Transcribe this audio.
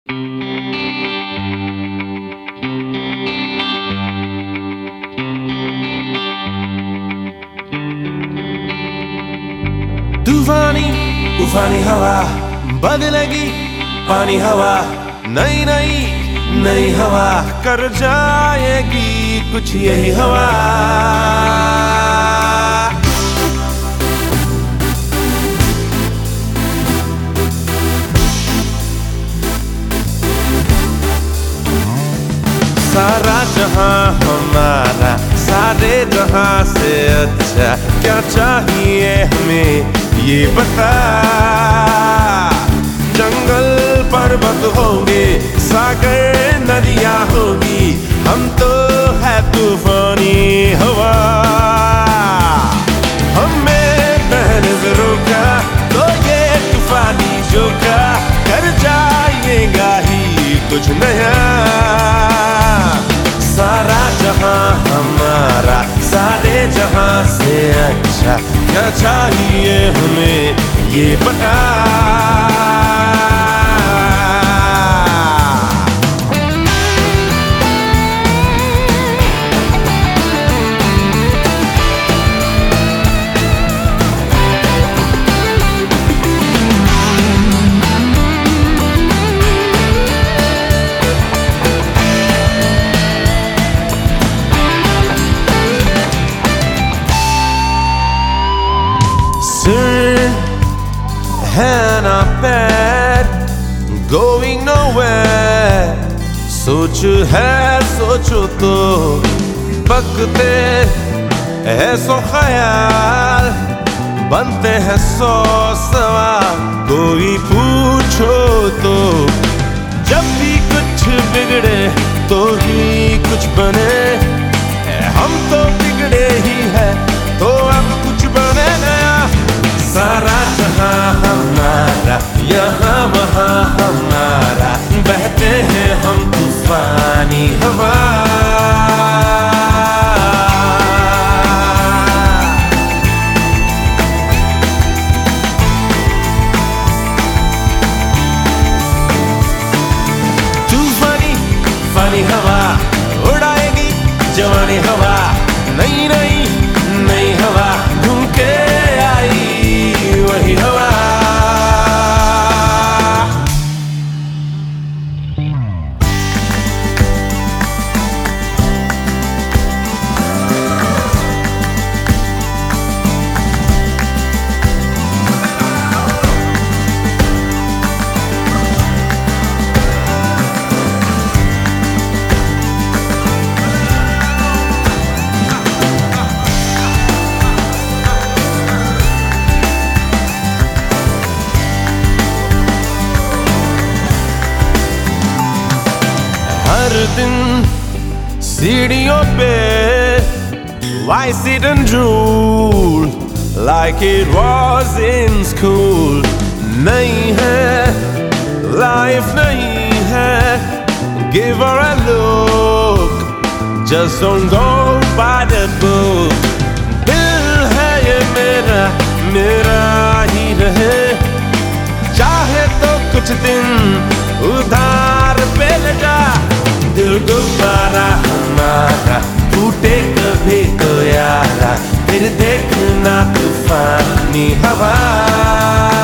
तूफानी उफानी हवा बदलेगी पानी हवा, नई नई नई हवा कर जाएगी कुछ यही हवा। सारा जहां हमारा, सारे जहां से अच्छा क्या चाहिए हमें ये बता। जंगल पर्वत होंगे, सागर नदियां होगी, हम तो है तूफानी हवा। हमें पहले से रोका तो ये तूफानी झोंका कर जाएगा ही कुछ नया। सारा जहां हमारा, सारे जहां से अच्छा क्या चाहिए हमें ये बता। है ना पैर going nowhere, सोच है सोचो तो पकते है सौ ख्याल, बनते हैं सौ सवाल कोई पूछो तो। जब भी कुछ बिगड़े तो ही कुछ बने, हम तो बिगड़े ही है तो अब कुछ बने नया। सारा जहां हमारा, यहाँ वहाँ हमारा, बहते हैं हम तूफानी हवा। तूफानी फानी हवा उड़ाएगी जवानी हवा, नई नई नई हवा घूम के आई वही हवा। हर दिन सीढ़ियों पे why sit and drool like it was in school। नहीं है लाइफ नहीं है, give her a look, just don't go by the book। दिल है ये मेरा, मेरा ही रहे, चाहे तो कुछ दिन उधार पे लगा। दिल गुब्बारा हमारा टूटे कभी तो यारा, फिर देखना तूफानी हवा।